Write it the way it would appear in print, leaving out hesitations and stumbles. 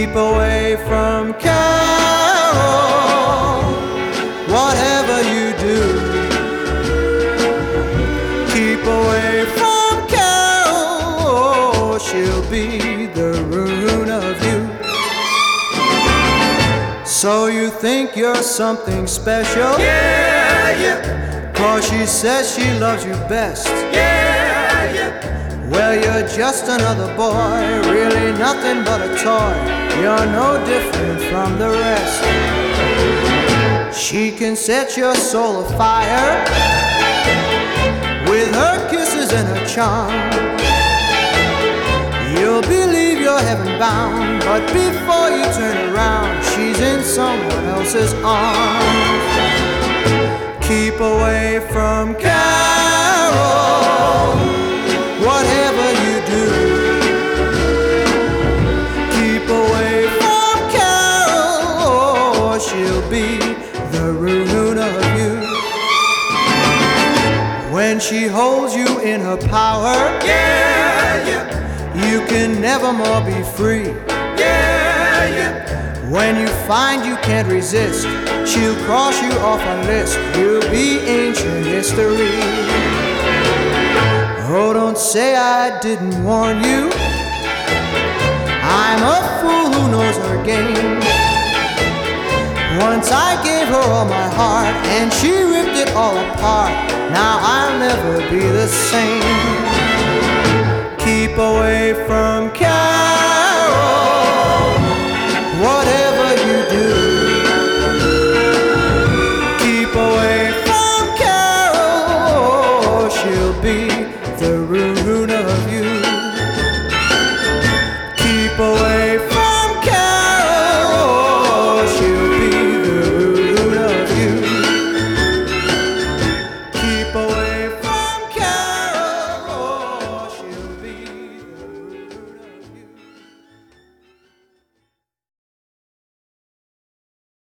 Keep away from Carol, whatever you do. Keep away from Carol, she'll be the ruin of you. So you think you're something special? Yeah, yeah. 'Cause she says she loves you best. Yeah, yeah. Well, you're just another boy, really nothing but a toy. You're no different from the rest. She can set your soul afire with her kisses and her charm. You'll believe you're heaven bound, but before you turn around, she's in someone else's arms. Keep away from Carol, whatever you do. Keep away from Carol, or she'll be the ruin of you. When she holds you in her power, Yeah, yeah. you can never more be free. Yeah, yeah. When you find you can't resist, she'll cross you off a list. You'll be ancient history. Oh, don't say I didn't warn you. I'm a fool who knows her game. Once I gave her all my heart, and she ripped it all apart. Now I'll never be the same. Keep away from Carol.